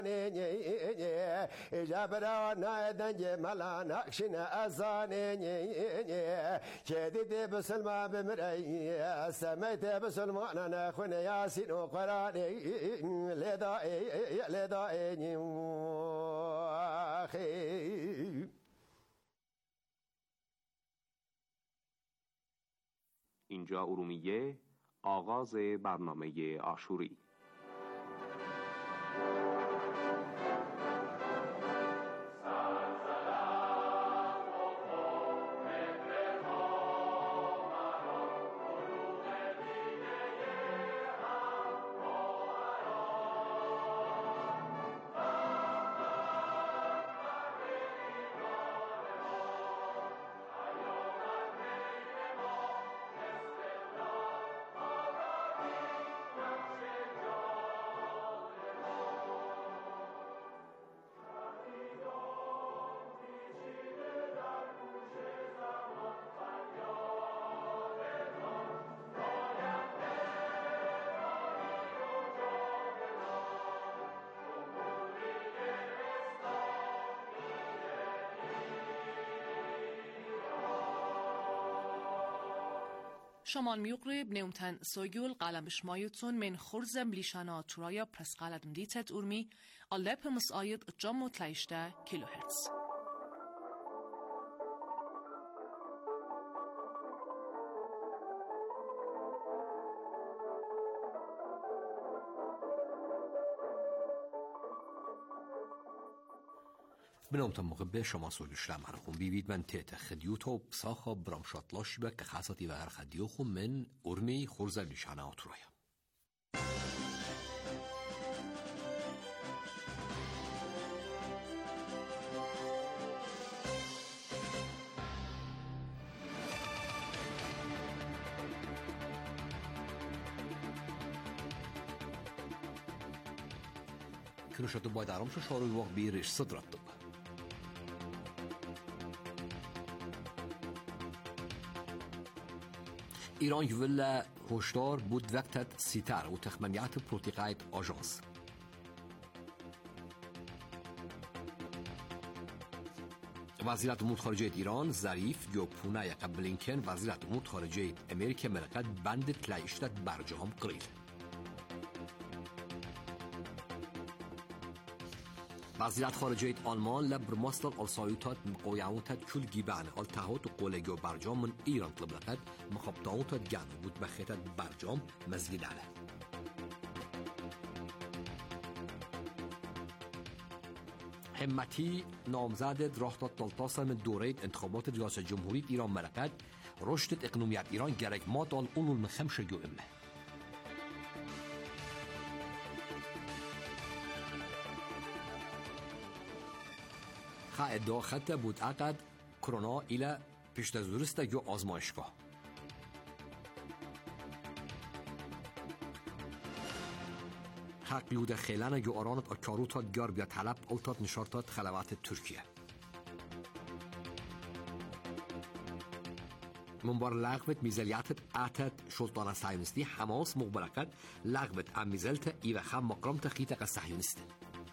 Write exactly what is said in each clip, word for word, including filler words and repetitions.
جبرا نادنج ملا نقشن أزاني كديد بسلمى بمري سميت بسلمى أنا خن ياسين وقراني لدائي لدائي أخي. اینجا ارومیه، آغاز برنامه عاشوری. شمال میقرب نومتن سوگول قلم بشمایتون من خورزم لیشانا ترایا پرس قلدم دیتت ارمی اللپ مساید جام و تلیشته کیلو هرتز. بنامتم موقع به شما سوگشتم مرخون بیوید من تیت خدیوتا و بساخا برامشاتلاشی به که خاصتی و هر خدیو خون من ارمی خورزر لیشانه آترویا. کنوشتو باید آرامشو شاروی وقت بیرش صدرت دو. ایران یولا هشدار بود وقتت سیتر و تخمینیات پروتیقایت آژانس. وزارت امور خارجه ایران ظریف گوپونه بلینکن وزارت امور خارجه امریکا مرقد بند تلایشتت برجام قریل. وزارت خارجه آلمان لبر مصدر السایوتات مقایمات کل گیبان التهاد و قلگو برجام من ایران طلب لقد مخابطات جان بود بخیتت برجام مزید علیه. همتی نامزد راهداد دلتاسم دوره انتخابات ریاست جمهوری ایران مرقد رشد اقتصادی ایران گرگ ما دال اونول مخمش جو امه. ادعا خط بود عقد کرونا ایلا پیش از درست یا آزمایشگاه. حق لود خیلان یا آرانت اکاروتات گار بیا طلب التات نشارتات خلوات ترکیه. منبار لغوت میزلیاتت اتت شلطان صهیونیستی حماس مقبرقت لغوت ام میزلت ای و خم مقرم تخیت صهیونیستی.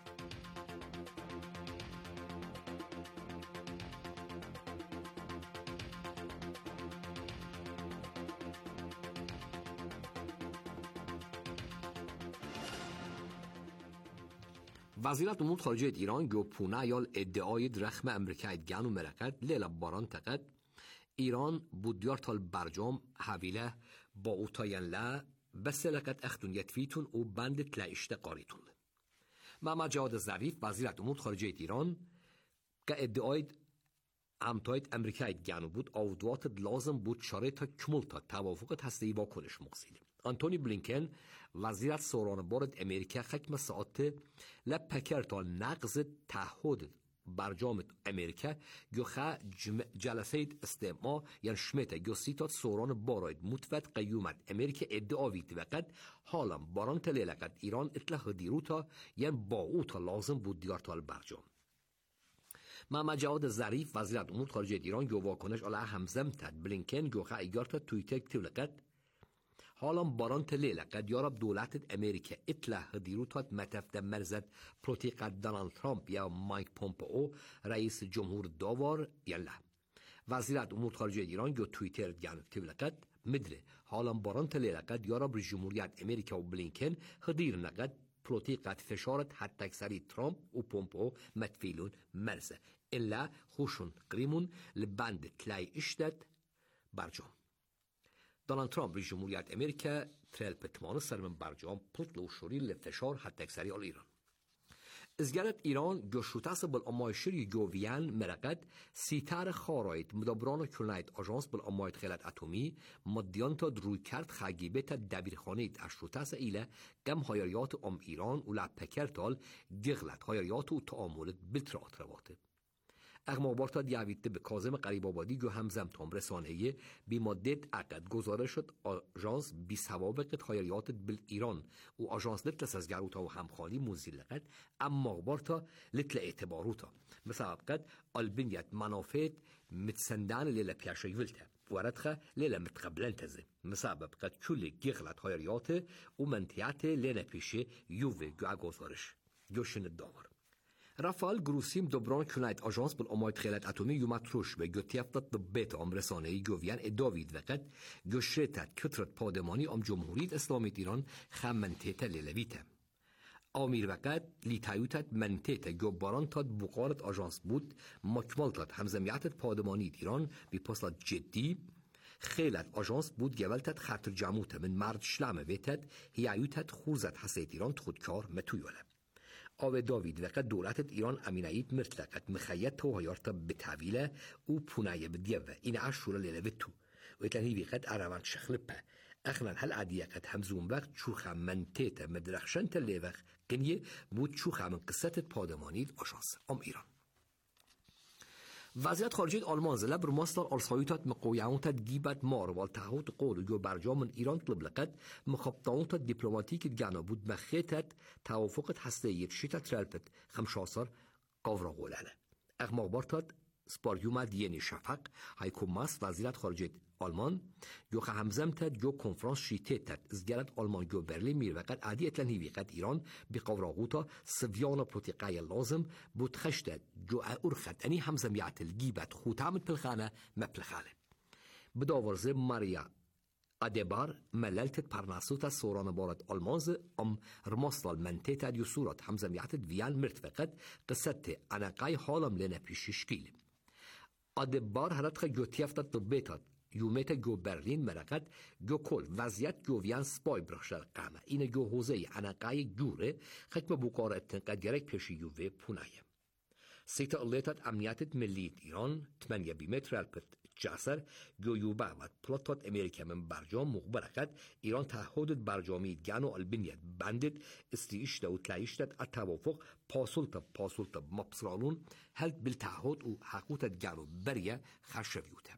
وزارت امور خارجه ایران گوپونه یال ادعای درخم امریکای گانو مرقد لیلا باران تقد ایران بودیار تال برجام حویله با اوتاین لا بسلقت اختون یتفیتون و بند تلایشته قاریتون. محمد جواد ظریف وزارت امور خارجه ایران که ادعای امتایت امریکای گانو بود آودوات لازم بود شرایط تا کمول تا توافق هسته‌ای با کنش مقصید. آنتونی بلینکن وزارت سوران بارد امریکا حکم ساعت لپکر تا نقض تعهد برجام امریکا گوخه جلسه استماع یعنی شمته گوسیتات سوران باراید متفت قیومت امریکا ادعاوید وقت حالا باران تلیلقت ایران اطلاق دیروتا یعنی با او تا لازم بود دیار تا برجام. محمد جواد ظریف وزارت امور خارجه ایران گو واکنش علی همزم تد بلینکن گوخه ایگارت توییتر تولقت حالا باران تلیله قد یارب دولت امریکا اطلاع هدیروتات متفت مرزد پروتی قد دونالد ترامپ یا مایک پومپئو رئیس جمهور داور یلا وزیرت امور خارجه ایران جو توییتر گانت که لقد مدره حالا باران تلیله قد یارب رئیس جمهوریت امریکا و بلینکن هدیر نقد پروتی قد فشارت حتی اکثری ترامپ و پومپئو متفیلون مرزه الا خوشون قریمون لبند تلای اشتد برجام دونالد ترامپ رئیس جمهوریت امریکا ترل پتمان سر من برجام پلت لوشوری لفشار حتی اکثری آل ایران ازگرت ایران گشوتاس بالامایشری جوویان مرقد سیتار خارایت مدبران کلنایت آژانس بالامایت خیلت اتمی مدیان تا دروی کرد خگیبت دبیرخانیت اشوتاس ایله گم هایریات ام ایران و لپکرتال گغلت هایریات و تعاملت بلترات رواته اغمابارتا دیویده به کاظم قریب آبادی گو همزم تام رسانه‌ای بی مدت عقد گزارش شد آژانس بی سوابق هایریات بل ایران و آژانس لتلس از گروتا و همخالی موزیلقت اما بارتا لتل اعتباروتا مثلا قد البنیت منافعت متسندان لیلا پیاشه یولته وردخه لیلا متقبلن تزه مثلا قد کل گغلت هایریات و منطقت لینا پیشه یووه گو گزارش گوشن الدور رافال گروسیم دبران کلایت آژانس بل امایت خیلت اتمی یومتروش به گوتیفتت دبیت ام رسانه‌ای گویان اداوید وقت گوشتت کترت پادمانی ام جمهوریت اسلامی ایران خم منطقه لیلویته آمیر وقت لیتایوتت منطقه گوباران تاد بقارت آژانس بود مکمل تاد همزمیتت پادمانی ایران بی پاسلا جدی خیلت آژانس بود گولتت خاطر جموت من مرد شلم ویتت هیایوتت خوزت حسیت ایران خودکار متویوله آو داوید وقت دولت ایران امینایت مرتلقت مخیط و هایارتا به تعویله و پونایه بدیوه این عشور لیلویتو و اتلهی وقت عروان شخلپه اخنان هل عدیه قد همزون وقت چوخه منتیت مدرخشن تلی وقت قنیه بود چوخه من قصت پادمانید آشانس ام ایران وزارت خارجه آلمان زلب بر مصدر ارسایوتات مقویانوتات گیبت مار والتهوت قول جو برجام من ایران طلب لقد مخبطانوتات دیپلماتیک گانا بود مخیتت توافقت هستهیت شیتت رلپت خمشاسر قورا غولانه اغمابارتات سپاریوما دینی شفق هایکو ماس وزارت خارجه آلمان جو همزمتت جو کنفرانس شیتتت ازگرت آلمان جو برلین میر وقت عادی اتلن هیوی قد ایران بی قوراغوتا سویانا پروتیقای لازم بود خشتت جو ارخت انی همزمیت الگیبت خوتامت پلخانه مپلخانه بداورزه ماریا ادبار مللتت پرناسوتا سوران بارد آلمانز ام رماستال منتیت دیو صورت همزمیت ویان مرت وقت قصت انقای حالم لنا پیششکیل ادبار هرات خا گوتیفتت دبیتات یومیت گو برلین مرقت گو کل وضعیت گو ویان سپای برخشل قامه این گو حوزه انقای گوره خکم بوقارت قد گرک پیشی یووه پونایه سیتا الیتات امنیتت ملی ایران تمنیه بیمتر الپت جاسر گو یوبا و پلاتات امریکا من برجام مخبرکت ایران تعهدت برجامید گانو البنیت بندت استیش دو تلایشتت التوافق پاسولتا پاسولتا مبصرالون هل بالتعهد و حقوقت گانو بریه خشویوته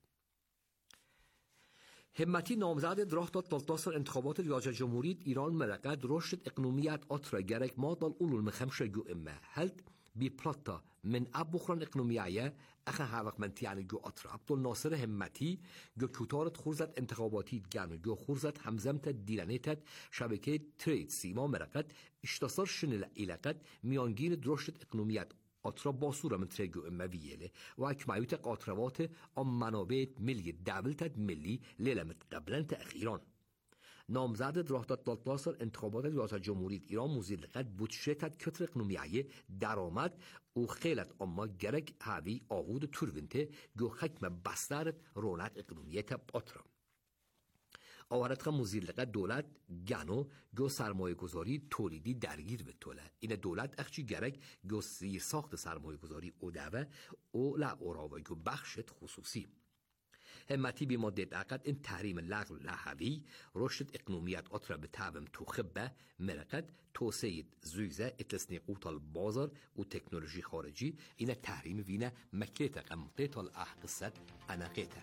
همتی نامزد راه داد تلتاسر انتخابات ریاست جمهوری ایران مرقد رشد اقنومیت آترا گرک مادال اولو مخمشه جو امه هلت بی پلاتا من اب بخران اقنومیایه اخن هاوق منتی یعنی جو آترا عبدالناصر همتی جو کتارت خورزت انتخاباتی گانو جو خورزت همزمت دیلانیتت شبکه ترید سیما مرقد اشتصار شنل ایلقد میانگین رشد اقنومیت آترا باسورا من ترگو امویله و اکمایوت قاطروات ام منابع ملی دولت ملی لیلمت قبلا تأخیران نامزد راه داد تلتاسر انتخابات ریاست جمهوری ایران موزیل قد بودشتت کتر اقنومیایه درآمد و خیلت اما گرگ هاوی آوود تورونته گو حکم بسترت رونق اقنومیت آترا آورت خم موزیل قد دولت گانو گو سرمایه گذاری تولیدی درگیر به طوله این دولت اخچی گرگ گو سی ساخت سرمایه گذاری ادوه او لا اوراوه گو بخشت خصوصی همتی بی مدت عقد این تحریم لغو لحوی رشد اقنومیت آترا به تعبم تو خبه مرقد توسعه زویزه اتلسنی قوتال بازار و تکنولوژی خارجی این تحریم وینه مکلیت قمقیت الاحقصت انقیته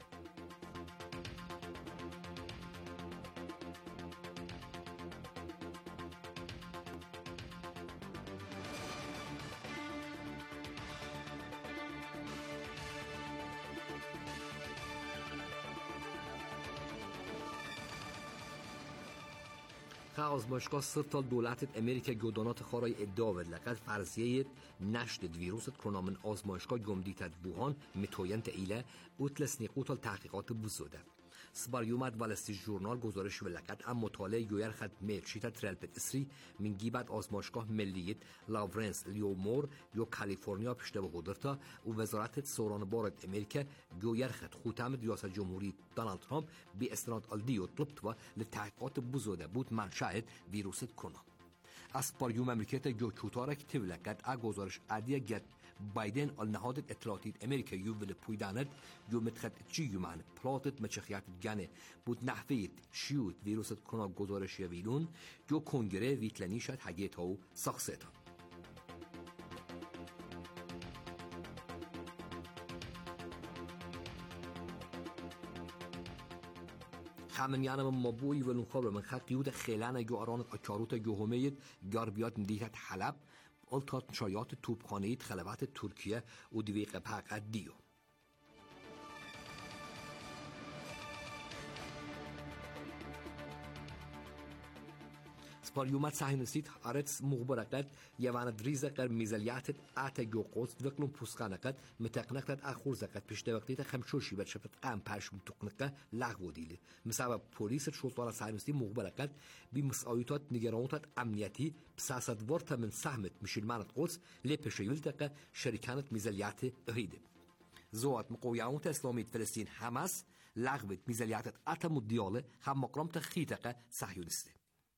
خ آزمایشگاه سرطال دولت امریکا گودانات خارای ادعا و لقد فرضیه نشد ویروس کرونا من آزمایشگاه گمدیتت بوهان متوینت ایله اوتلس نیقوتال تحقیقات بزوده سباریومد والستی ژورنال گزارش ولقد ام مطالعه گویر خد میرشیتا ترلپت اسری من گیبت آزمایشگاه ملیت لاورنس لیومور یو کالیفرنیا پشته به قدرتا و وزارت سوران بارد امریکا گویر خد خوتم ریاست جمهوری دونالد ترامپ بی استناد الدیو طلبت و لتحقیقات بزوده بود منشأ ویروس کرونا اسپاریوم امریکا جو چوتارک تولقد ا گزارش عادیه گت بايدن النهاد اطلاعاتي امريكا يوفل بويدانت جو متخد چي يومان پلاتت مچخيات جانه بود نحويت شيوت فيروس كورونا گزارش يويلون جو کنگره ويتلنيشت حاجيت هاو ساخسيتا خامن یانم مبوی ولون خبر من خط یود خیلان جو آرانت اچاروت جوهمید گار بیاد ندیهت حلب التات شایات توپخانه‌ای خلبات ترکیه و دویق پاق دیو سپاریومت صهیونیست آرتس مخبرقت یوان دریزه قر میزلیات آت جو قوس دوکلون پوسخانقت متقنقت آخور زقت پیشته وقتی تا خمشوشی بر شفت قام پاش متقنقه لغو دیله مثلا پلیس شرطه صهیونیستی مخبرقت بی مسئولیت نگرانات امنیتی بسیاست ورته من سهمت میشل مانت قوس لپشیول دقه شرکانت میزلیات هیده زوات مقاومت اسلامی فلسطین حماس لغوت میزلیات آتم دیاله هم مقام تخیتقه صهیونیستی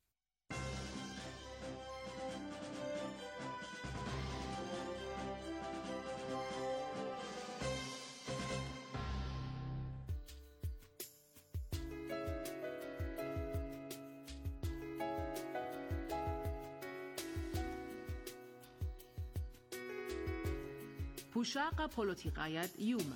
پوشاق پولوتیقایت یوما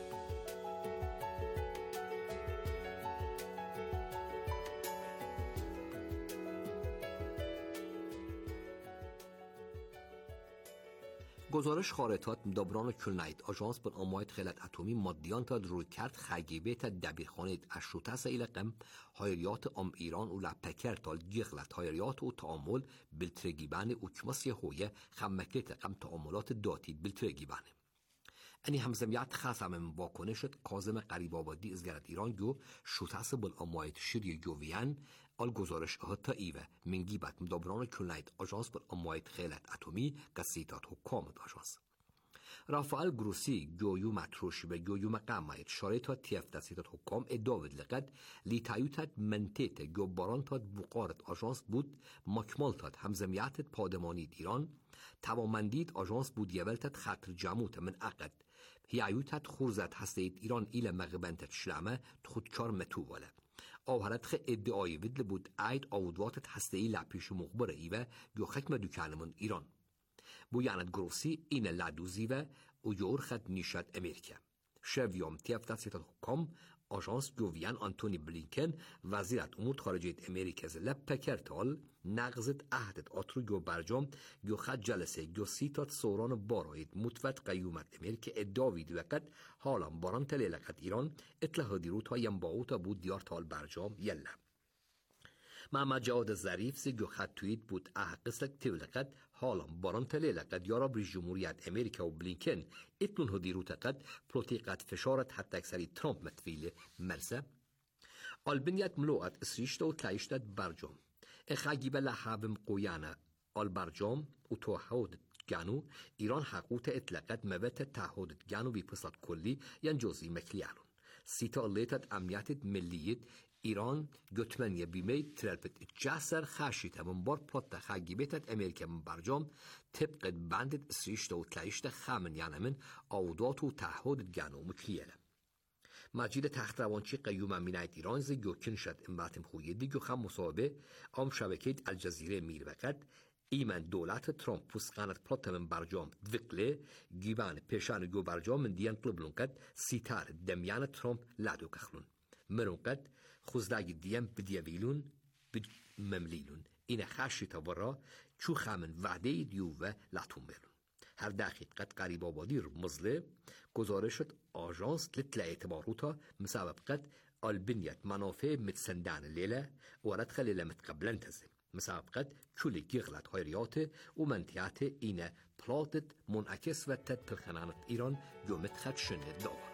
گزارش خارطات دبران کلنایت آژانس بر آمایت خیلت اتمی مادیان تا روی کرد خگیبه تا دبیرخانه اشروتس ایلقم هایریات ام ایران و لپکر تال گیغلت هایریات و تعامل بالترگیبان و کماسی هویه خمکت قم تعاملات داتی بالترگیبانه انی همزمیات خاصه من واکنشت کاظم قریب آبادی ازگرد ایران گو شوتس بل آمایت شری جوویان آل گزارش هتا ایوه منگی بات مدبران کلنایت آژانس بر آمایت خیلت اتمی گسیتات حکامت آژانس رافائل گروسی گویو متروشی به گویو مقامایت شارطا تیف دستیتات حکام اداود لقد لیتایوتت منتیت گو بارانتات بقارت آژانس بود مکمالتات همزمیاتت پادمانید ایران توامندید آژانس بود یولتت خطر جموت من عقد هیایوتت خورزت هستید ایران ایل مغبنتت شلمه خودکار متوواله آوهرت خه ادعای ودل بود عید آودواتت هستهی لپیش مخبر ایوه گو خکم دوکانمون ایران بو یعنت گروسی این لدوزی و اویور خد نیشت امریکا شویوم تیفت سیتت حکام آژانس گوویان آنتونی بلینکن وزیرت امور خارجه امریکا زلب پکرتال نقضت عهدت آترو گو برجام گو خد جلسه گو سیتات سوران باراید متفت قیومت امریکا اداوید وقت حالا باران تلیلقت ایران اطلاح دیروت ها ینباوتا بود دیار تال برجام یله محمد جواد ظریف سی گو خد تویید بود احقصلک تولقت حالا باران تلیلقت یارا بری جمهوریت امریکا و بلینکن اتنون ها دیروت قد پلوتیقت فشارت حتی اکسری ترامپ متفیل مرسه آلبنیت ملوعت اسریشتا و تایشتت برجام اخاگی بلا حابم قویانه آل برجام و توحود گانو ایران حقوت اطلاقت موت تعهد گانو بی پسات کلی ین جزئی مکلیالون سیتا لیتت امنیت ملیت ایران گتمنیه بیمی ترلپت جسر خاشیت من بار پلات خاگیبتت امریکا من برجام طبق بندت اسریشت و تلایشت خامن یعنی من آودات و تعهد گانو مکلیاله مجید تخت روانچی قیوم امینایت ایران زی گوکن شد امباتم خویه دی گو خم مصابه ام شبکیت الجزیره میر وقت ایمن دولت ترامپ پوسقانت پلات من برجام دوکله گیوان پیشان گو برجام من دیان طلبلون قد سیتار دمیان ترامپ لادو کخلون مرون قد خوزداگی دیم بدیویلون بد مملیلون این خاشی تورا چو خامن وعده دیو و لاتون بلون هر دقیق قد قریب آبادی رو مزله گزارشت آژانس لطل اعتباروتا مسابق قد البنية منافع متسندان الليلة وردخل اللي متقبلن تزي مسابقة كل جغلت غيرياته ومنطقته إينا بلاتت منعكس وتت الخنانة إيران جو متخد شنه دور.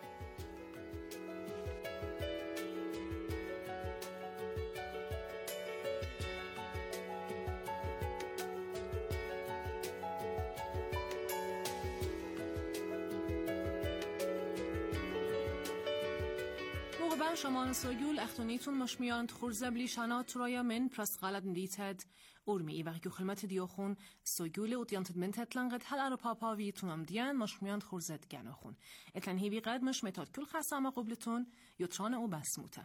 شمان سوگول اختونیتون مشمیاند خورزب لیشانات ترایا من پرس غالد ندیتد ارمی و که خدمت دیوخون سوگول اتیانتد من تطلنقد هل ارو پاپاویتون ام دیان مشمیاند خورزد گناخون اتن هیوی قد مش متاد کل خسامه قبلتون یوتران او بسموته.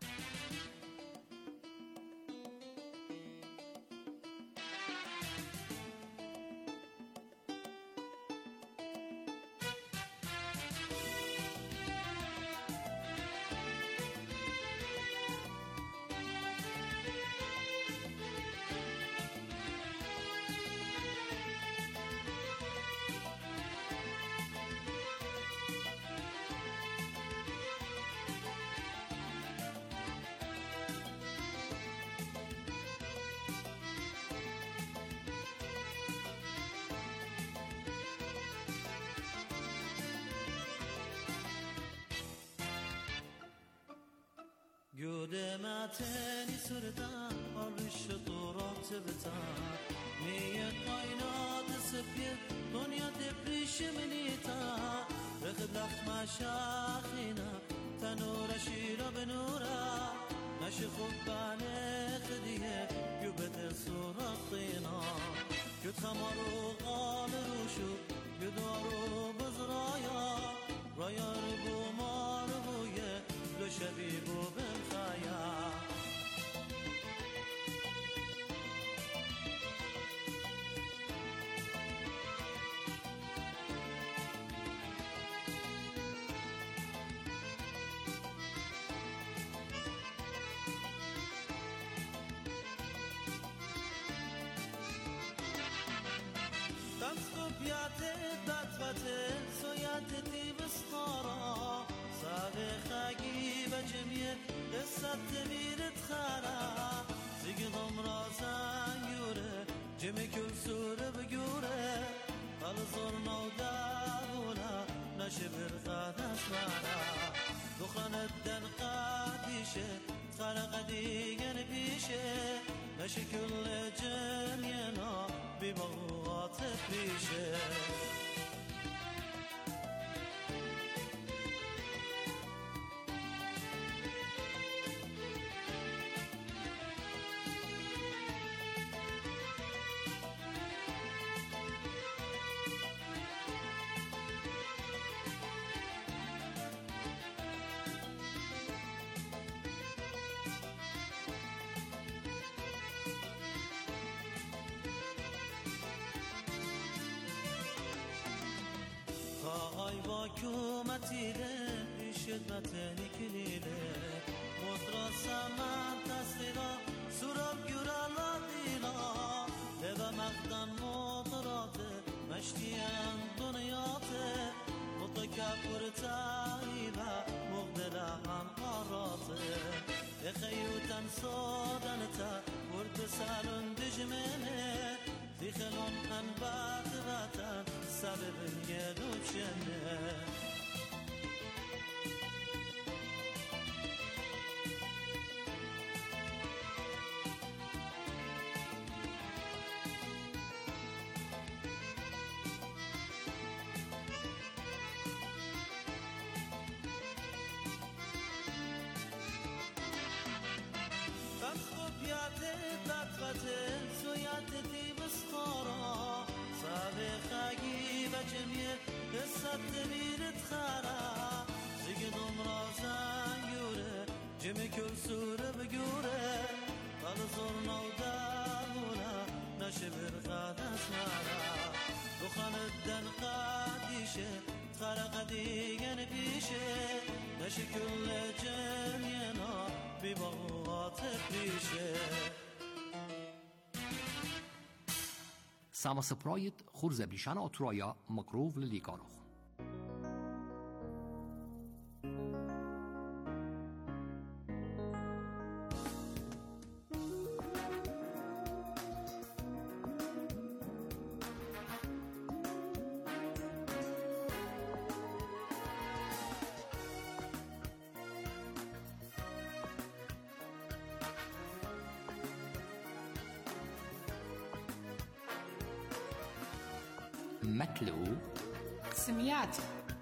قدمتني سردان عرش طورات بتاع مية كائنات سبية دنيا تبريش منيتا رخد لخ مشاخينا تنور شيرا بنورا ماشي خبان خديه يبت صورتنا يد خمرو قال روشو يدارو بزرايا رايا ربو ماربويه لو شبيبو بالخيا تنسكوبياتي داتفتي سوياتي بسخارا صادق عجيب جميل قصة تمير تخارا زيقضم راسان يوري جمي كل سورة بجوري الزرنا ودابونا نشبر غادا سمارا دخان الدن قاديشة تخارق ديگن بيشة نشي كل جنينا ببغوات بيشة كومتيله شدمتني كليله مدرسة من تسليلا سورة بجورا لديلا لبا مخدن مطراته مشتيان دنياته متكبر تايبا مغدلا من قراته يخيوتن صادنتا ورد سالون دجمنه في خلون أنبات باتن سبب يدوب شنه قصة تمير تخارا زيقضم راسان يوره جمي كل سورة بجوره الزرنا ودابونا نشبر غادا سمارا دخان الدن قاديشة تخارق ديگن بيشة نشي كل جنينا ببغوات بيشة Sama seprojit khurze blishana otraja makrov likarov. مطلوب قسمیت.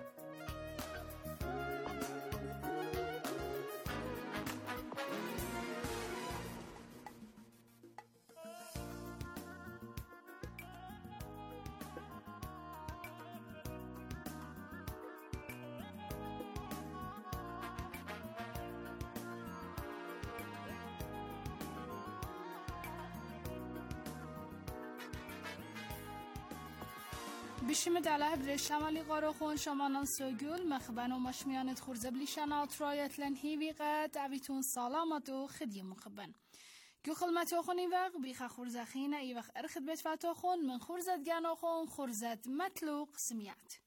بشیم دله بر شمالی قارخون شمانان سوگل مخبن و مشمیانت خورزه بلیشنات رایت لن هیوی قد عویتون سلامت و خدی مخبن گو خلمت خونی وقت بیخ خورزه خینه ای وقت ارخد بیت فتو خون من خورزت گنو خون خورزت مطلوق سمیت.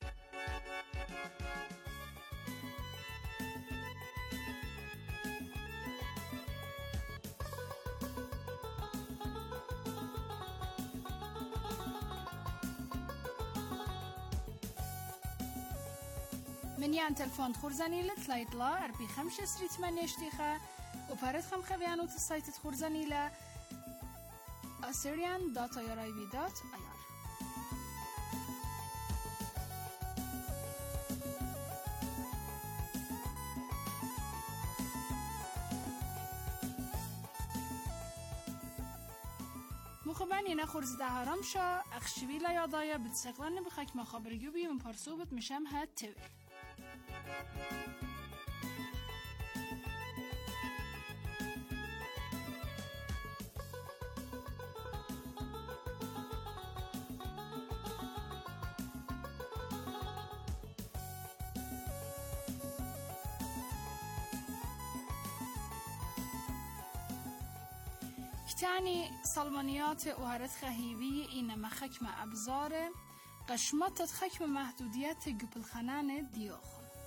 من یان تلفن خورزانی لت لایتلا اربی خمسة سريت من يشتيخه وبارد خم خبيانو تسايت خورزانی ل assyrian dot i r i v dot i r. مخبن اینا خورز ده هرم شا اخشوی لا یادایا بتسقلن بخاک مخابرگیو بیم پارسوبت میشم هد توی. كتاني صلمانيات وهرت خهيوية إن ما خكمة أبزاره قشمطت خكمة محدوديات قبل خنانة ديوخ.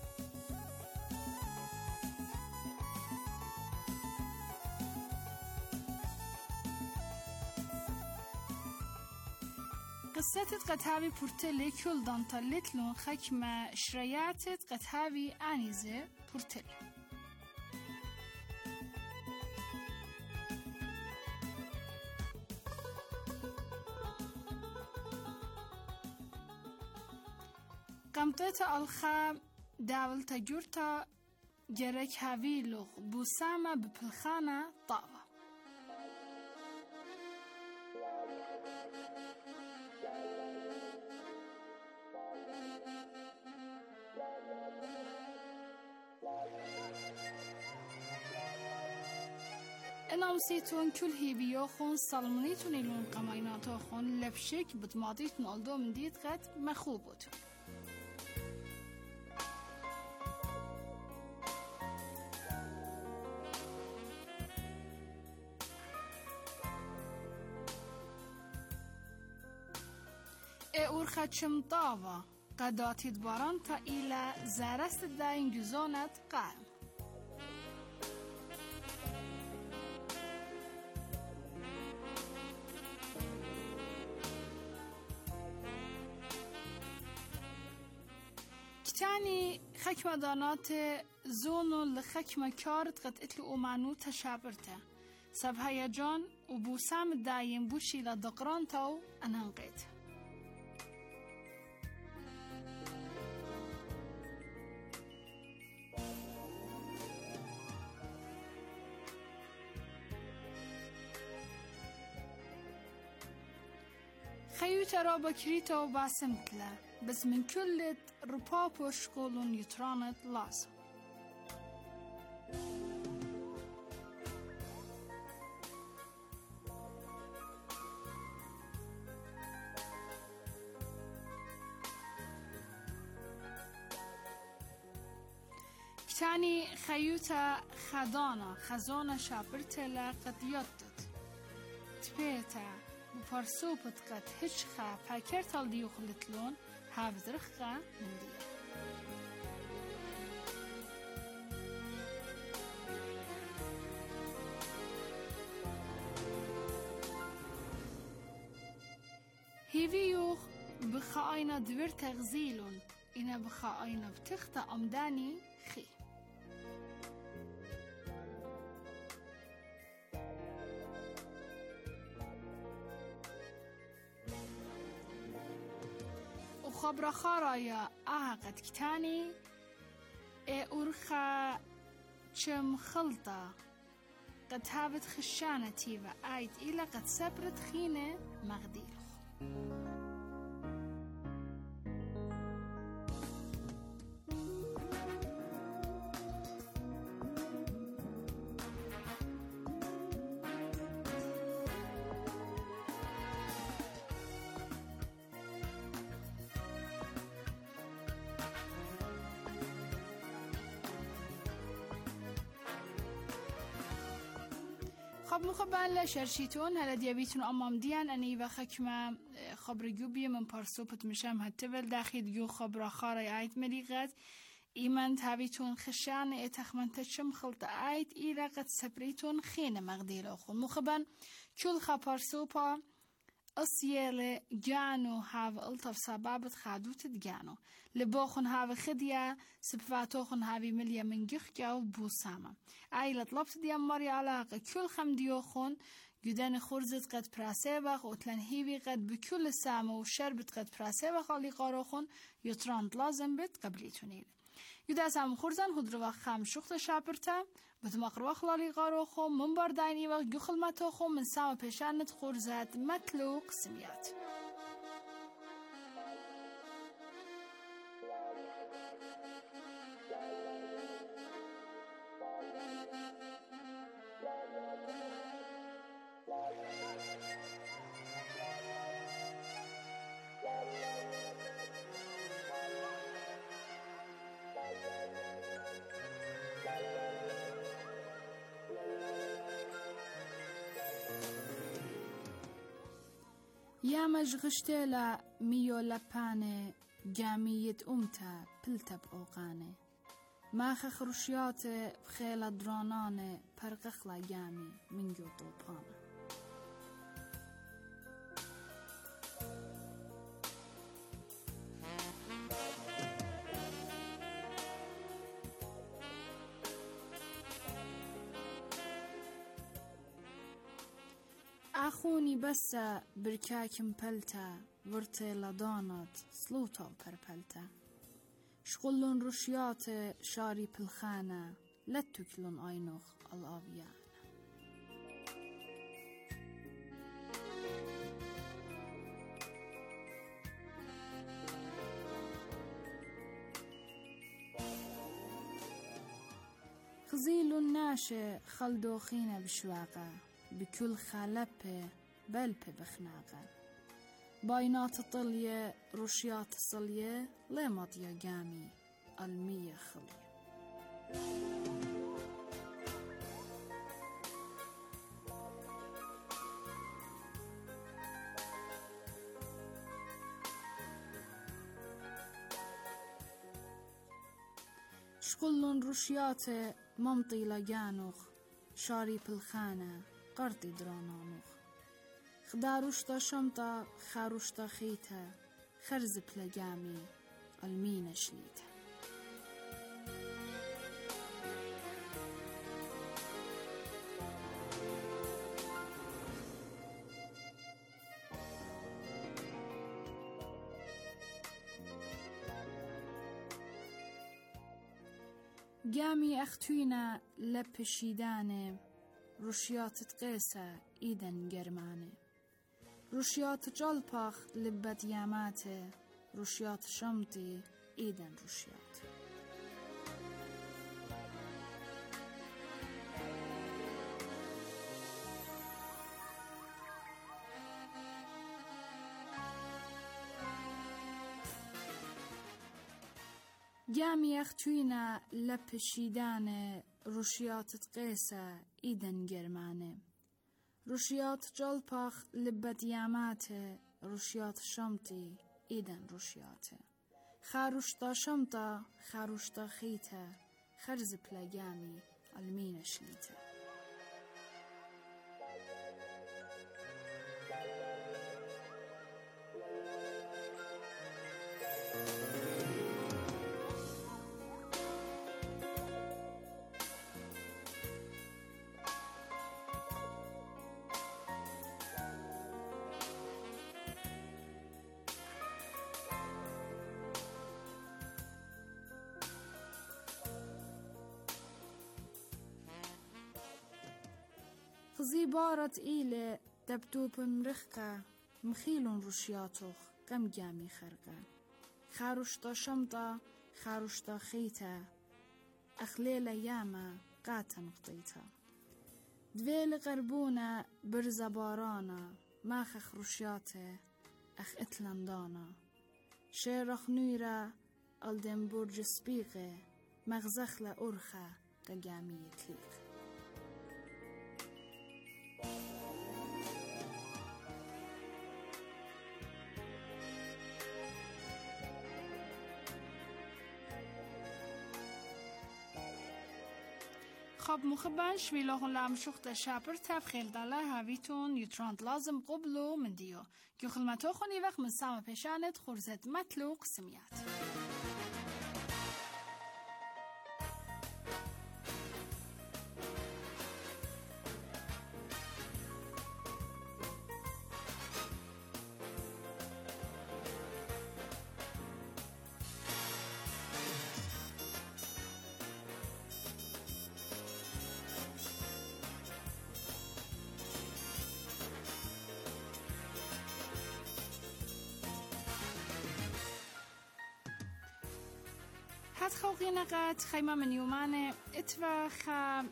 قصتت قد هاوي بورتلي كل دانتالت لون خكمة شرياتت قد هاوي آنيزة بورتلي. قمطت الخام داول تجورتا جرك هاويلوغ بوسامة ببلخانة طاوة. انام سيتون كل هيبيو خون صلمنيتون يلون قمايناتو خون لبشك بتماضيتون ألدو من ديت غد مخوبوتون. اورخد شمطاوة قداتي دباران تا إلى زارست داين جزونت قائم. كتاني خكمة دانات زونو لخكمة كارت قد اتلو امانو تشابرته سب هيجان وبوسام دايم بوشي لدقران تاو انانقيت. خيوت رابا كريتا وباسمتلا بس من كل رباب وشغل يترانت لازم. كتاني خيوتا خدانا خزانا شابرتلا قد يطت تبيتا بپرسوبت قد هیچ خا پاکرت al دیو خلتلون حافظ رخا من دیه. هیویوخ بخاينا دور تغزيلون إنا بخاينا بتخت أمداني خي. خبر خارایا آقت کتانی أورخا چم خلطة قد هابت خشانتي وآيت إلى قد سبرت خينة مغدير خب مخبان لشرشيتون هلا ديابيتون أمام ديان أني بخكمة خبر جوبي من بارسوبت مشام هتبل داخل جو خبر خاري آيت مليغات إيمان تابيتون خشان اتخمن تشم خلط آيت إلى قد سبريتون خينة مغديل أخو مخبان كل خبارسوبا أصيال جانو هاف ألطف سبابت خادوت جانو لبوخن هاف خديا سبفاتوخن هاوي مليا من جخ جاو بوسامة عيلة لبت ديا مري علاقة كل خم ديوخن جدان خورزت قد براسيبخ وطلن هيوي قد بكل سامة وشربت قد براسيبخ علي قاروخن يتراند لازم بيت قبليتونيل يدا سام خورزن هدروا خام شخت شابرتا بتمقروا خلالي قاروخو من باردايني وقت جخل متوخو من سام پیشانت خورزت مطلوق سميات يا مجغشتلا ميو لبانه جاميت أمتا بلتب أوقانه ما خخرشيات بخيل درانانه پرقخلا جامي من جو طوبانه أخوني بس بركاكم بلتا ورتي لدانت سلوطة بربلتا شغلون رشيات شاري بالخانة لتوكلون أينوخ الآبيان خزيل الناشي خلدوخين بشواقة بكل خلبة بلبة بخناقة باينات طلية رشيات صلية لمط يا جامي المية خلية شغلن رشيات ممطي لجانوخ شاري بالخانة قرطي درانانوخ خداروشتا شمطة خاروشتا خيتا خرز بلجامي المينة شليتا جامي أختوينا لبشيداني رشيات تقيسة إيدن جرماني رشيات جلبخ لبت ياماتي رشيات شمتي إيدن رشيات جامي أختوينا لبشيداني رشيات تقيسة إيدن جرماني رشيات جلبخ لبت ياماتي رشيات شمتي إيدن رشياتي خاروشتا شمتا خاروشتا خيتا خرز بلاجامي المينة شليتا خزي بارت إيلي دبدوب مرخقة مخيلون رشياتوخ قم جامي خرقة خاروشتا شمطة خاروشتا خيتا أخليلة ياما قاتا مقطيتا دويل غربونا برزا بارانا ما خخ رشياته أخ إتلندانا شيرخ نيرا ألدن برج سبيغة مغزخلة أرخة قجامية تليق. خب مخبان شویلوهن لام شخت شابر تفخیل داله هاویتون یوتراند لازم قبلو من دیو که خلمتو خونی وقت من سام پیشانت خورزت مطلوق سمیات. هات خوقی نقد خیمه من یومانه اتوا خا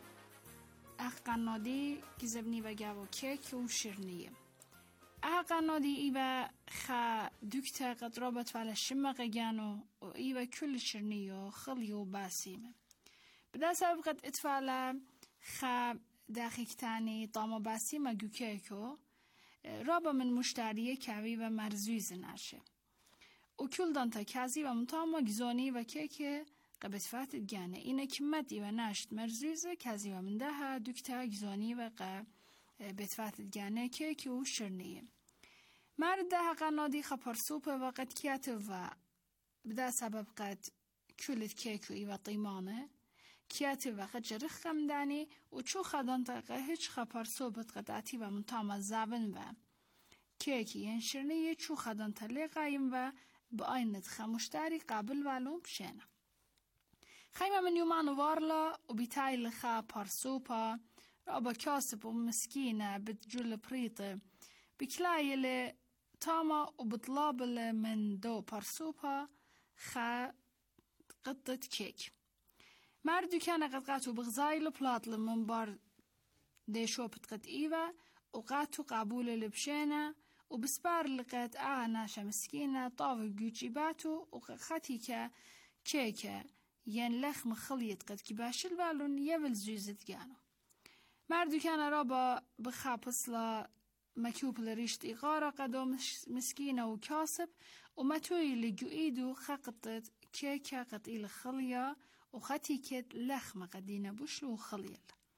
اقنادی که زبنی و گاو کیک و شرنیه اقنادی ایوا خا دکتر قدربت ولی شمق جانو و ایوا کل شرنیو خلیو باسیمه بدا سبب قد اتوا خا داخلتانی طعم باسیمه جو کیکو رابا من مشتریه کاوی و مرزویز نشه و کل دانتا کازی و مطامه گزانی و که قبت فات جانه اینه کمتی و نشت مرزوزه کازی و من ده دکتا گزانی و قا بتفات جانه که که و شرنیه مرد ده قنادی خبر سوپ و قد کیات و بدا سبب قد کلت کیک و ایوه طیمانه کیات و قد جرخ خمدانی و چو خدان تا هیچ خبر سوپت قد آتی و مطامه زابن و کیکی ین شرنیه چو خدان تا لقایم و با آینت خمشتاری قابل والوم بشینه. خیمه من یومان وارلا و بیتای لخا پارسوپا را با کاسب و مسکینه بتجول پریطه بکلای لی تاما و بطلاب لی من دو پارسوپا خا قطة کیک. مردو کانه قد قاتو بغزای لپلات لمن بار دیشو بتقد ایوه و قاتو قابول لبشینه و بسپار لقيت آنا شمسكينة طاوة جوجيباتو وخاتي كا كيكا ين لخم خليت قد كباش البالون يبل زوزت جانو مردو كان رابا بخابصلا مكيوب لريشت إغارة قدو مسكينة وكاسب ومتوي لجوئيدو خاقطت كيكا قد إلى خليا وخاتي كت لخم قدينة بوشلو خليل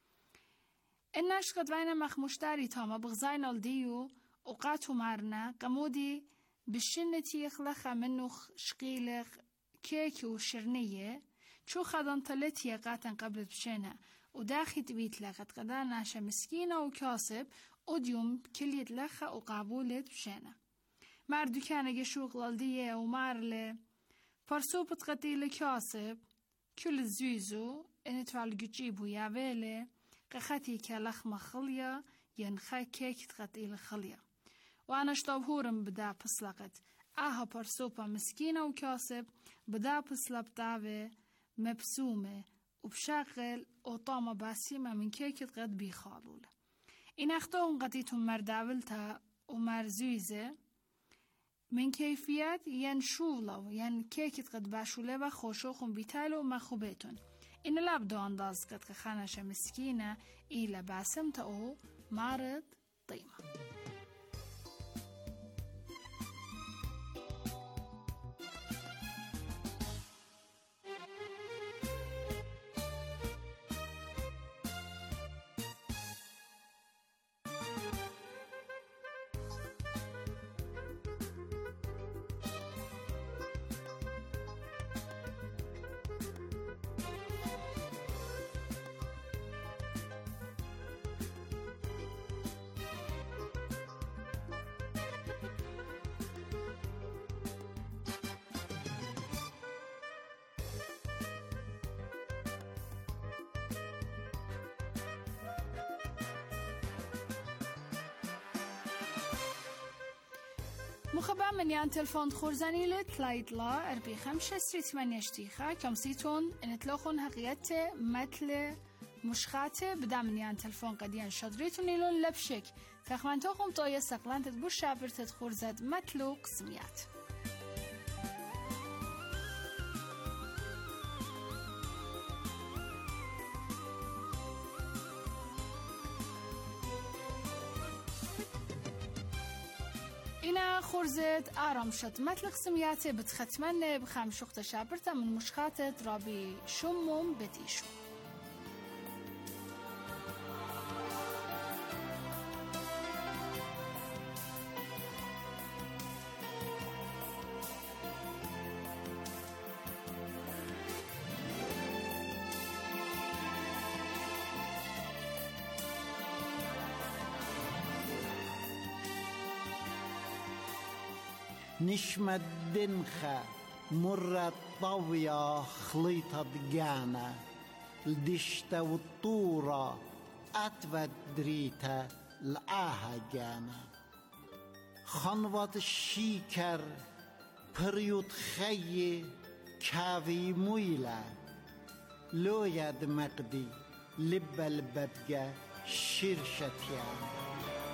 الناش قد بين مخمشتاري تاما بغزاين الديو وقاتو مارنا قمودي بالشنتي يخلخ منو شقيلغ كيك وشرنية شو خدان طلتي قاتن قبل بشينا وداخي تبيت لغت قدانا مسكينة وكاسب وديوم كليت لخا وقابولت بشينا مردو كان يشوق لالدية ومارلي فرسوبت قتيل كاسب كل الزيزو انتوال جيبو يابيلي قختي كلخ مخليا ينخا كيك تقتيل خليا وأنا شطوهورم بدا بسلقت آها برسوبة مسكينة وكاسب بدا بسلب داوي مبسومة وبشغل وطامة باسيمة من كيكة قد بيخالولة إن أختون قديتهم مرداولتا ومرزويزة من كيفيات ين شولو ين كيكة قد باشولة وخوشوخم بيتالو ومخوبيتون إن لابدو أنداز قد خانش مسكينة إلا باسمتا أو مارد طيمة مخبا من يان تلفون خورزاني لتلايطلا أربي خمسة ستريت من يشتيخا كم سيتون إن تلوخون هقيته مثل مشخاته بدا من يان تلفون قديان شدريتون يلون لبشك تخمن توخم طوية سقلان تدبور شابر تدخور زد مثلو قسميات إنا خورزت آرام شد مثل قسمياته بتختمن بخام شخت شابرته من مشخاتة رابي شموم بتيشو نشمة دنخة مرة طوية خليطة دقانة الدشتة والطورة أتفت دريتة الآها جانا خنوة الشيكر بريوت خي كافي مويلة لو يد مقدي لبا لببقى شرشتيان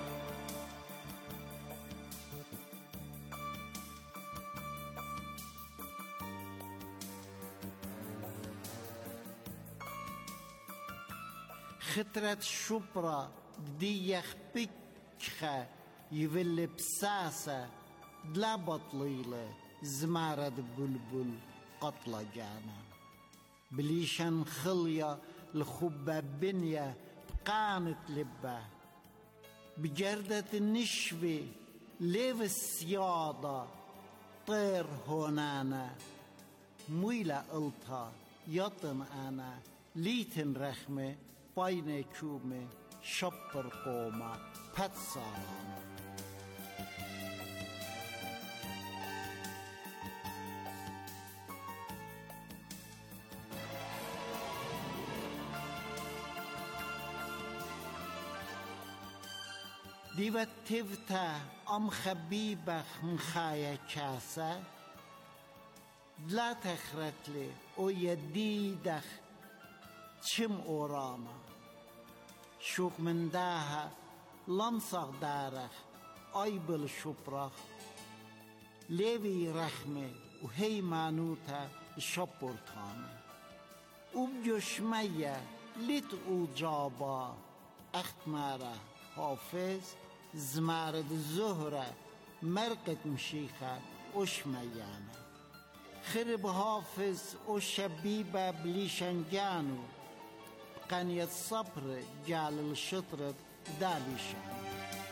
خطرت شبرا ديخ بكخة يفل بساسة دلا بطليلة زمارد بلبل قطلة جانا بليشان خلية الخبة بنية بقانت لبة بجردة النشوة ليف السيادة طير هونانا مويلة قلتها يطن أنا ليتن رخمة باينه چومه شپر قومه پت سالانه دیوت تیوتا ام خبیبخ مخایه چاسه دلا تخرتلی او یدیدخ چم اورانا شوق من داها لنصغ دارخ ايبل شبرخ ليوي رحمه وهي مانوتا شبرتانه وبجشمية لت اوجابا اختماره حافظ زمارد زهره مرقت مشيخه وشميانه خرب حافظ وشبيبه بليشنجانو قنية الصبر جعل الشطر دابشان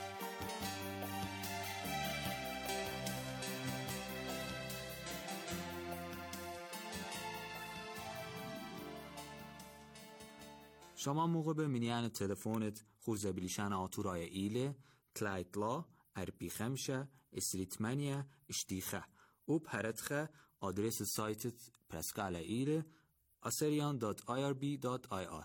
شما موقع به منیان تلفونت خورزه بلیشان آتورای ایله تلایتلا اربی خمشه استریتمانیا اشتیخه او پرتخه آدرس سایتت پرسکاله ایله assyrian dot i r b dot i r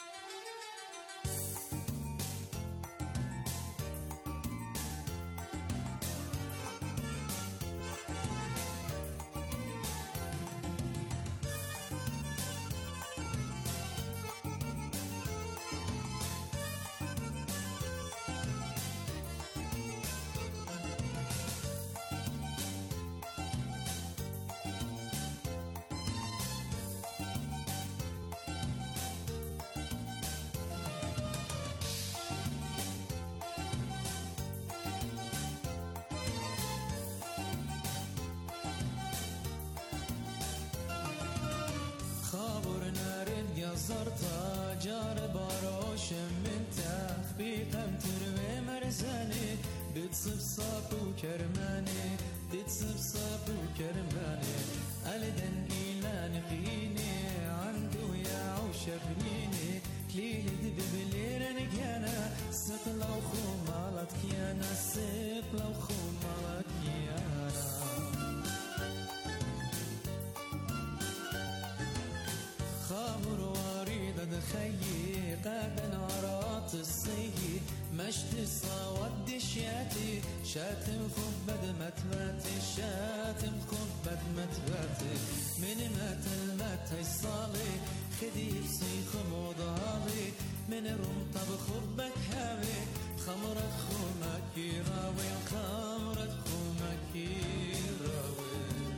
زرتا جار باراش من تخبيقم تروي مرزاني بتصف صاب وكرماني بتصف صاب وكرماني ألدن إيلان قيني عنده يا عوشبنيني ليل دبب ليرن كيانا سقلا وخو مالت كيانا سقلا وخو مالت كيانا خامر خيي قابل عرات الصيي مشت صواد دشياتي شاتم خب بد متواتي شاتم خب بد متواتي من مات المات الصالي خدي بسيخ موضالي من روم طب خبك هاوي خمرك خومك يراوي خمرك خومك يراوي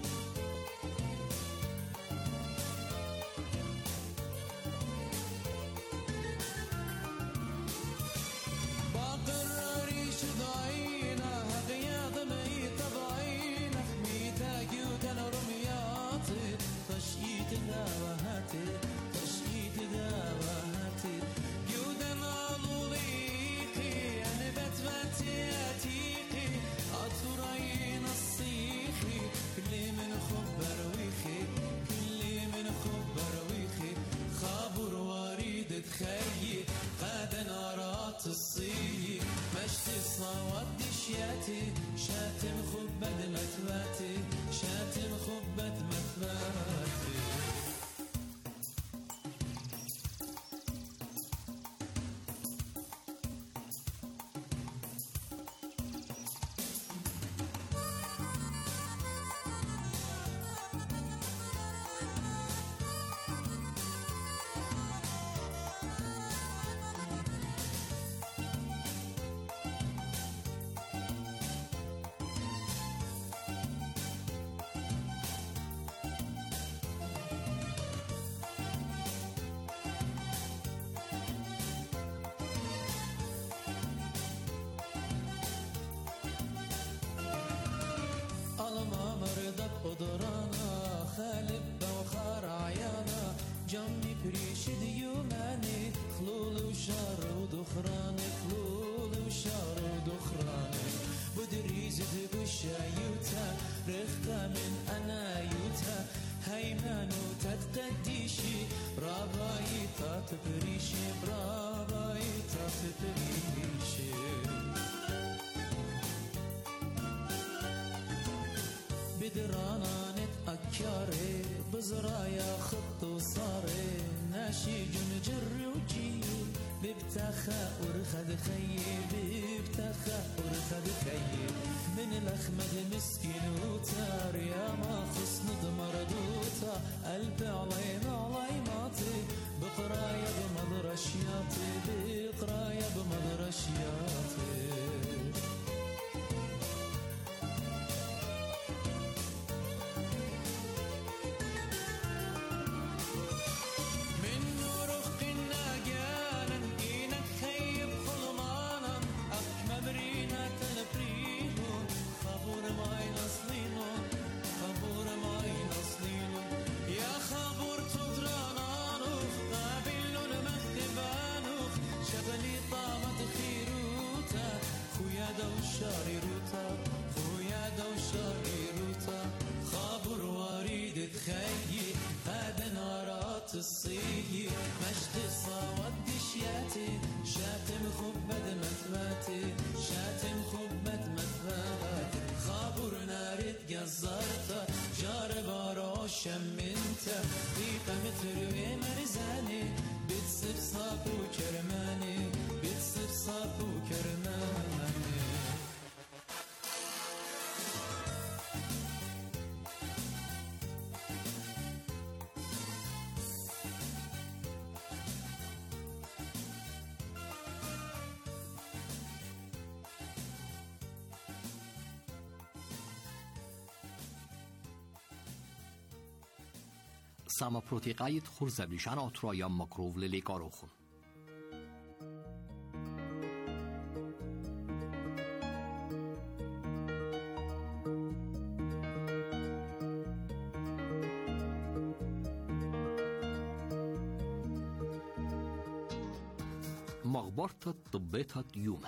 خيي قاد نارات الصي مشتي صوت دشياتي شاتم خبد متواتي شاتم خبد متواتي قدرانا خالب بوخار عيانا جمي بريش ديوماني خلول وشار ودخران خلول وشار ودخران بدريز دبشايوتا رختا من أنا يوتا هيمانو تتقديشي براباي تاتبريشي براباي تاتبريشي بدرانا نتأكاري بزرايا خط وصاري ناشي جنجر وجي ببتخا ورخد خيي ببتخا ورخد خيي من الأخمد مسكين وتار يا ما خص ندمر دوتا قلبي علينا علي ماطي بقرايا بمدرشياتي بقرايا بمدرشياتي الصيي مشت صوت دشياتي شاتم خبد متواتي شاتم خبد متواتي خابور نارد جزارتا جار باروش منتا ديقة متروي مرزاني بتصف صابو كرماني بتصف صابو كرماني Sama protiqajt xurzablišan otroja makrovle lekarochun. مغبرت طبيتها يوم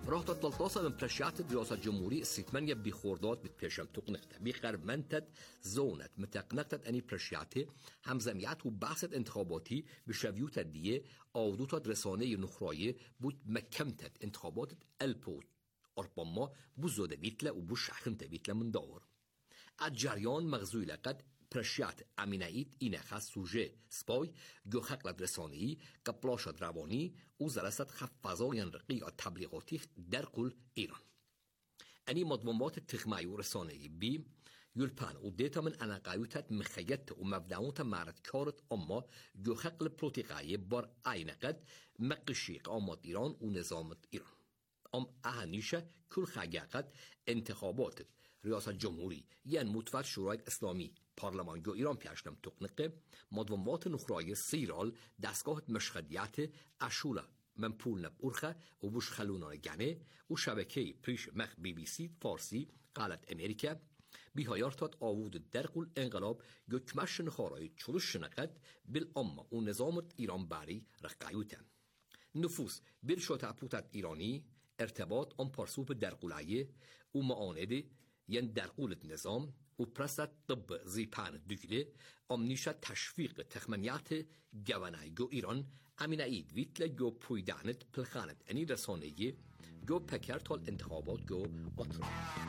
راه تطلطاسا من برشيات رئاسة جمهوري السيتمانية بخوردات بتبشم تقنقت بخرمنتت زونت متقنقت أني برشياته همزميات وبحثت انتخاباتي بشويوت الدية أودوت رسانة نخراية بود مكمتت انتخابات البوت أربما بوزودة بيتلا وبوشحخنت بيتلا من دور الجريان مغزوي لقد برشيات امینایت اینه خاص سوژه سپای گو خقلت رسانه‌ای کپلاشت روانی و زرست خف فضاین رقی تبلیغاتی در کل ایران. انی مدومات تخمایی و رسانه‌ای بی یلپان و دیتا من انقایوتت مخیت و مبدعوت معرض کارت اما گو خقل پروتیقایی بار اینه قد مقشیق آماد ایران و نظامت ایران. ام اهنیشه کل خگاقت انتخابات ریاست جمهوری یعنی متفت شورای اسلامی پارلمانگو ایران پیشنم تقنقه مدومات نخرای سیرال دستگاه مشخدیت اشولا من پول نب ارخه و بوش خلونان گنه و شبکه پریش مخ بی بی سی فارسی قالت امریکا بیهایارتات آوود درقل انقلاب گو کمش نخارای چلوش نقد بالامه و نظامت ایران باری رقایوتن نفوس برشات اپوتت ایرانی ارتباط ام پرسوب درقلعیه و معانده ین درقولت نظام و پرست طب زیپان دوگله امنیشه تشویق تخمنیات گوانای گو ایران امینه اید ویتل گو پویدانت پلخانت انی رسانهی گو پکرتال انتخابات گو اطرا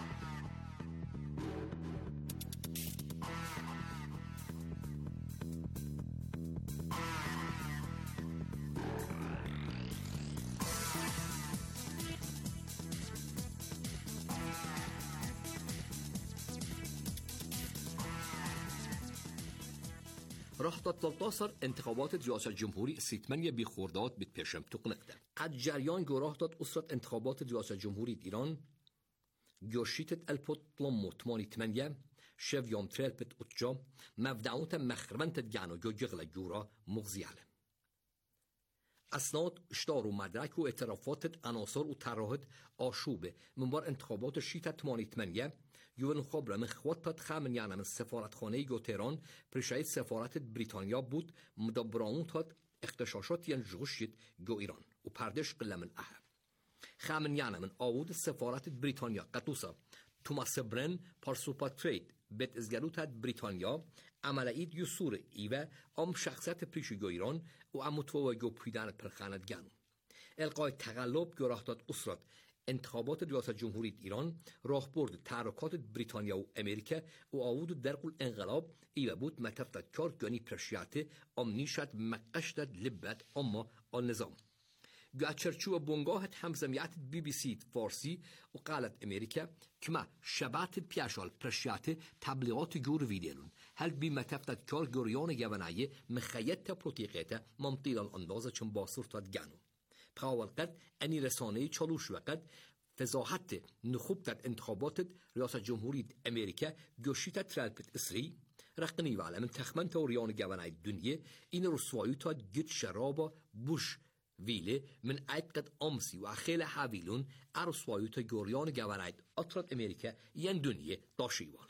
راح تطلطاسر انتخابات رئاسة جمهوري السيتمانية بخوردات بتبشم تقنقدر قد جريان جو راح تط أسرة انتخابات رئاسة جمهورية إيران جوشيتت البوت طلمو تماني تمانية شف يوم تريل بت أتجا مفدعوتا مخربنت جانو جو جغل جورا مغزيالة اسناد اشتار و مدرک و اعترافات عناصر و طراحت آشوبه من بار انتخابات شیت تمانی تمانیه یون خبره من خواتت خامن یعنی من سفارتخانه گو تهران پرشاید سفارت بریتانیا بود مدبرانوتات اختشاشات ین جغشید گو ایران و پردش قلم من احب خامن یعنی من آود سفارت بریتانیا قطوسا توماس برن پارسوپاترید بیت ازگلوتت بریتانیا عملید یسور ایوه ام شخصیت پریشگو ایران و ام متوجه پیدانت پرخانت گانو القای تقلب گراهداد اسرت انتخابات ریاست جمهوری ایران راهبرد تحرکات بریتانیا و امریکا و آوود درقل انقلاب ایوه بود متفت کار گانی پرشیات ام نیشت مقشتت لبت اما آن نظام گاچرچو بونگاهت همزمیات بی بی سی فارسی و قالت امریکا کما شبات پیاشال پرشیات تبلیغات جور ویدیلون هل بی متفتت کار گوریان یونایی مخیت پروتیقیت ممطیلان اندازه چون باسورتات گانو پاول قد انی رسانه چالوش وقت فضاحت نخوبتت انتخابات ریاست جمهوری امریکا گوشیت ترالپت اسری رقنی وعلا من تخمن توریان گونای دنیا این رسوایوتا گت شرابا بوش ویله من عدقت امسی و خیل حویلون ارسوایوت گوریان گواناید اطرد امریکا ین دنیا داشیوانه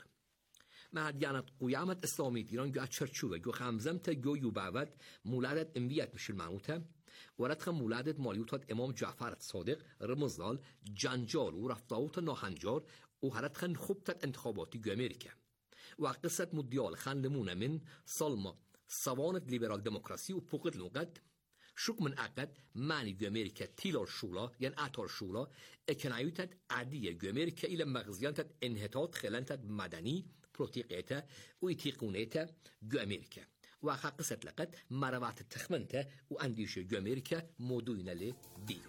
مهدیانت قیامت اسلامی ایران گو اچرچوه گو خمزمت گو یو بعد مولادت انویت میشل معنوته ورد مولادت مالیوتات امام جعفر صادق رمزدال جنجال و رفتاوت ناهنجار و هرت خن خوبتت انتخاباتی گو امریکا و قصت مدیال خن لمونه من سالما سوانت لیبرال دموکراسی و پوقت لغت شک من عقد معنی گو امریکا تیلار شولا یعنی اتار شولا اکنایوتت عدیه گو امریکا ایل مغزیانتت انحطاط خلانتت مدنی پروتیقیتا و ایتیقونیتا گو امریکا و حقیقت لقد مروات تخمنتا و اندیشه گو امریکا مودوینه لی دیو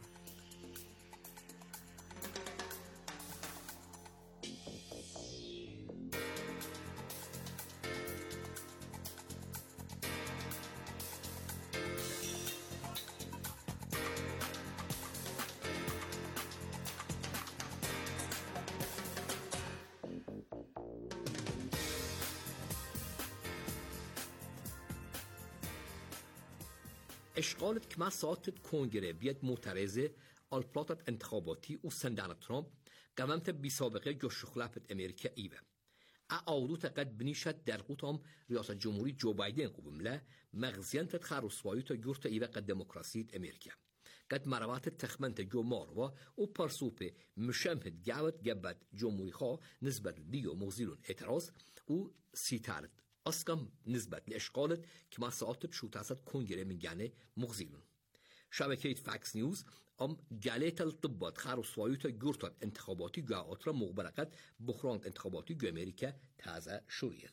اشغالت کما ساعت کنگره بیاد معترضه آلپلاتت انتخاباتی و سندان ترامپ قوامت بی سابقه گوشخلافت امریکا ایوه اعادوت قد بنیشد در قوتام ریاست جمهوری جو بایدن قبمله مغزیانت خروسوایوت گورت ایوه قد دموکراسیت امریکا قد مروات تخمنت جو ماروا و پرسوپ مشمهد جاوت جبت جمهوری خواه نسبت دیو مغزیلون اعتراض و سیتارد اسکم نسبت لاشغالت که ما ساعت شو تاسد کنگره من جانه مغزیلون. شبکه فاکس نیوز ام جالت الطبات خارو سوایوتا جورتات انتخاباتی جا اترا مغبرقت بخراند انتخاباتی جو امریکا تازه شوریل.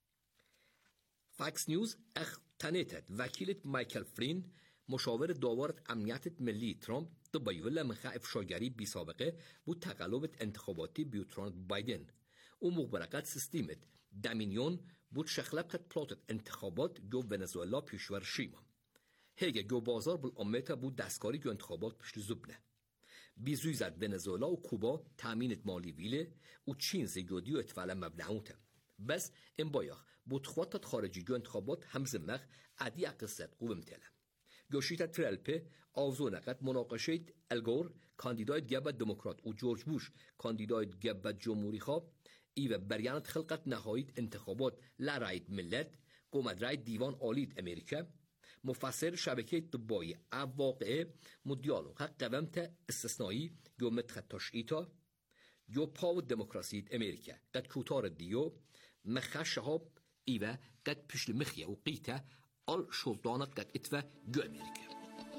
فاکس نیوز اختنیتد وکیلت مایکل فرین مشاور داورت امنیت ملی ترامپ طبعی ولی من خائف شاگری بی سابقه بود تقلبت انتخاباتی بیوتران بایدن و مغبرقت سیستمت دامینیون بود شخلبت پلاتت انتخابات جو ونزوئلا پیشور شیما. هیگه جو بازار بل امیتا بود دستکاری جو انتخابات پشت زبنه. بیزوی زد ونزوئلا و کوبا تامینت مالی ویله و چین زیگودی و اتفالا مبنعوته. بس این بایخ بود خواهد خارجی جو انتخابات همزمخ عدی اقصد قوم تله. گوشیت ترلپه آوزو نقد مناقشه الگور کاندیدای گبت دموکرات و جورج بوش کاندیدای گبت جمهوری خواه ایوه بریانت خلقت نهایت انتخابات لرایت ملت قومت رای دیوان آلید امریکا مفسر شبکه طبایی واقعه مدیالو حق قومت استثنایی جو متخط تشعیتا جو پاو دموکراسی امریکا قد کوتار دیو مخش شهاب ایوه قد پشل مخیه و قیته آل شلطانت قد اتوه جو امریکا.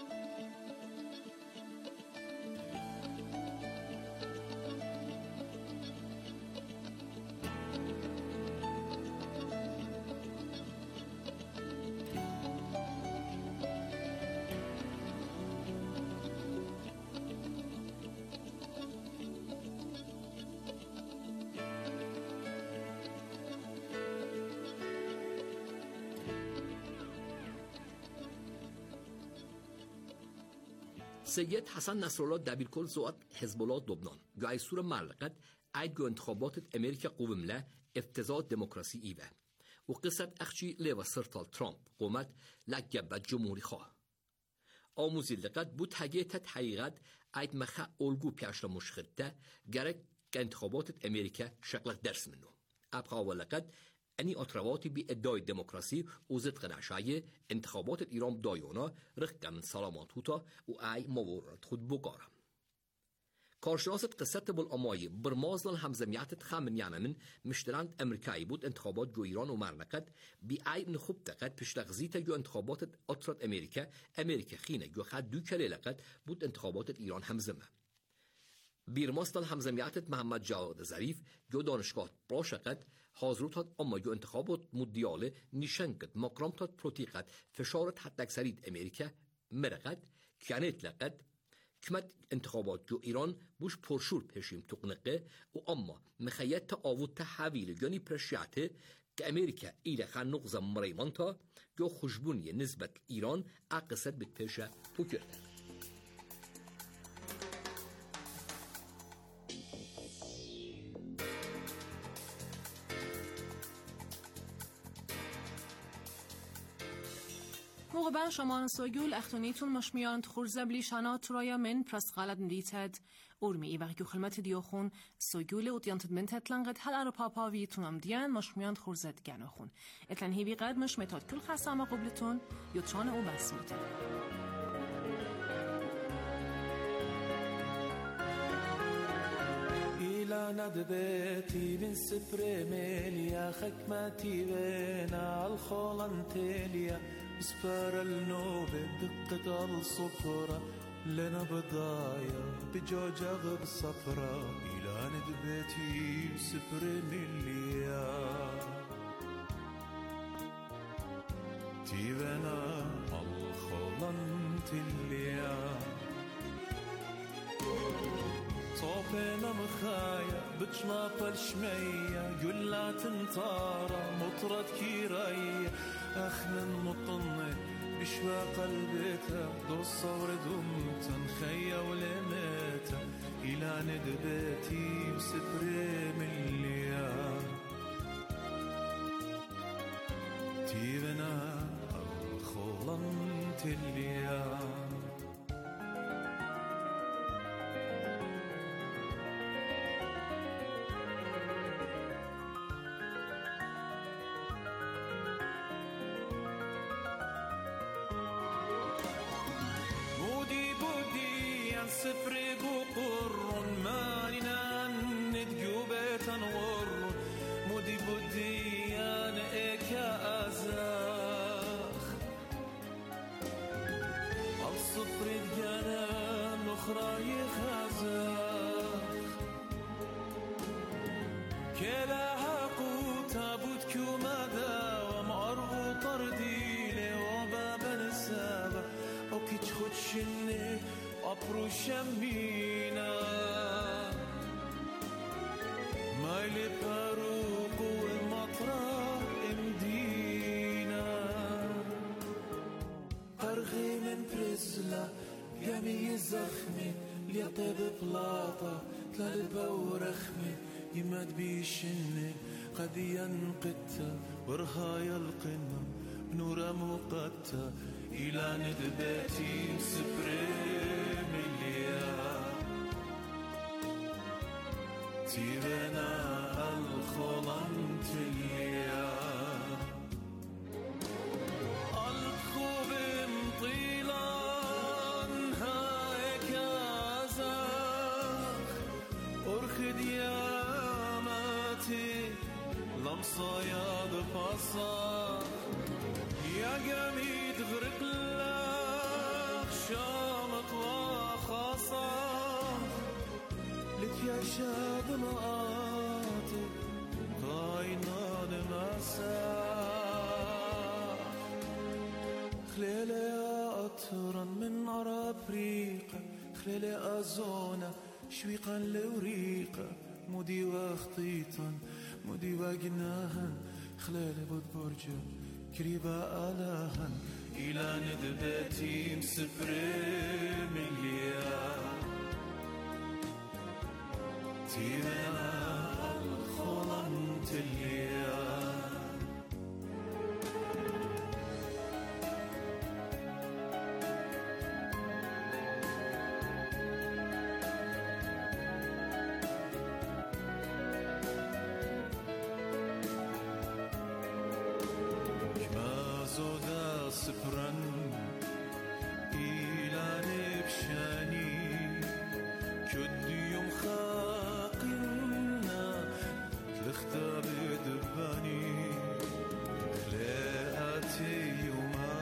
سید حسن نصرالله دبیرکل زوات حزب الله لبنان جای سور معلقت عید جو انتخابات امریکا قومله افتضاح دموکراسی ایوه و قصد اخچی لیو سرطال ترامپ قومت لگبت جمهوری خواه آموزی لقد بود حقیقت حقیقت عید مخا اولگو پیاشلا مشخده گرک انتخابات امریکا شکل درس منو ابقا ولقد انی اطرواتی بی ادعای دموکراسی و ضد قناعشای انتخابات ایران دایونا رقم سلامات هوتا و ای مورد خود بگارم. کارشناست قصت بالامایی برمازل همزمیت خامنیانه من مشترند امریکایی بود انتخابات جو ایران و مرنقد بی ای من خوب دقت پشتغزیت جو انتخابات اطرات امریکا امریکا خینه جو خد دو کلی لقد بود انتخابات ایران همزمه. بیرماستل همزمیت محمد جواد ظریف جو دانشگاه براشقد حاضروت هات اما جو انتخابات مدیاله نشنگت مقرمتات پروتیقت فشارت حتی اکثریت امریکا مرقد کانت لقد کمت انتخابات جو ایران بوش پرشور پیشیم تقنقه و اما مخیت تا آوود تا حویل جانی پرشیعته که امریکا ایل خنقزم مریمانتا جو خوشبونی نسبت ایران اقصد بید پیشه پوکرده. موقع شما سوگول اختونیتون مشمیان خورزه بلیشانا ترایا من پرست غلط ندیتد ارمی ای وقتی خلمت دیوخون سوگول و دیانتد من تتلنقد هل ارو پاپاوی تونم دیان مشمیان خورزه دگنو خون اتلن هیوی قد مش متاد کل خسام قبلتون یوتران او بسموته إلى ندبتي من سبر ميليا خكمتي بينا الخولنتيليا اسبر النوبة دقة الصفرة لنا بضايا بجوجة غب صفرة إلى ندبتي سبر ميليا تيبنا الخولنتيليا صوفنا مخايا بجناط الشمية يلا تنطارة مطرد كيراية أخنا مطنة بشوى قلبتها دو الصور دمتا خيا ولمتا إلى ندبتي وسبري مليا تيبنا الخولنت الليا سفري بقر مالنا ندقوبة تنور مودي بديان إيكا أزاخ الصفر دقانا نخرى يخازاخ كلاها قوتا بودكو ماذا ومعرغو طرديلي وبابا نسابة وكي تخدشني أبرو شمينا مايلي باروق والمطرح امدينا قرغي من برزلة قامي زخمي ليطيب بلاطة تلالبا ورخمي يماد بيشني قد ينقتا ورهايا القمة بنورا مقتا إلى ندباتي سبريميليا تيبنا الخلنتليا الخوب مطيلان هايك أزاخ أرخد ياماتي لمصايا دفاصاخ يا جميد غرق لك شامت وخاصاخ لك يا شاب مآتي قاينان مساخ خليلي أطرا من عرب ريقة خليلي أزونة شويقا لوريقة مودي وخطيطا مودي وجناهن خليلي بود برجة كريبا آلاهن إلى ندبتي مسبريميليا تيبنا الخلنتليا زودا سبرن إلى نبشاني كد يوم خاقنا تلختاب دباني خلاقاتي يوما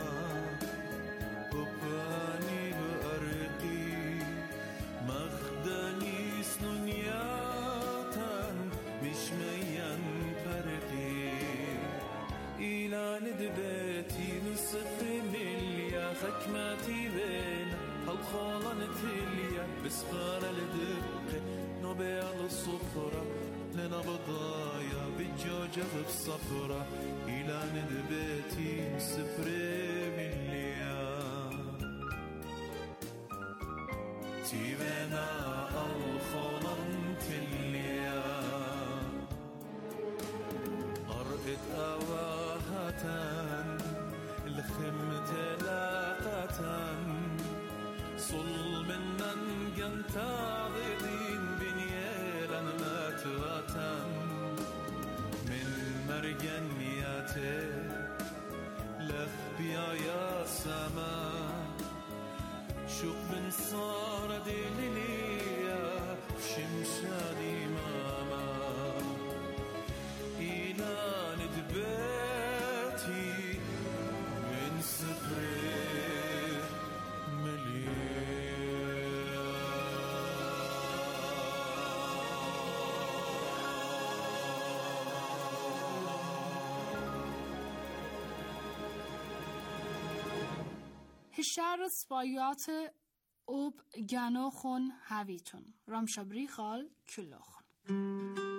بباني بأرقي مخداني سنونياتا مش ميان فرقي إلى ندبتي من صفر مليا حكمتي بين هالخالنتليا بسفارة لدقة نبيع الصفرة لنا بضايا بالجوجة بصفرة إلى ندبتي من صفر مليا تيبنا الخالنتليا أرقد أواهتان الخمت لاقتان صل منن جنتا ضدين بنيالا ماتغتان من مرجنياته لخبيا يا سما شوق من صار دليليا شمشاني ماما إلى ندباتي من سفري مليا هشار سپایات اوب گانو خون هاویتون رام شبری خال کلو خون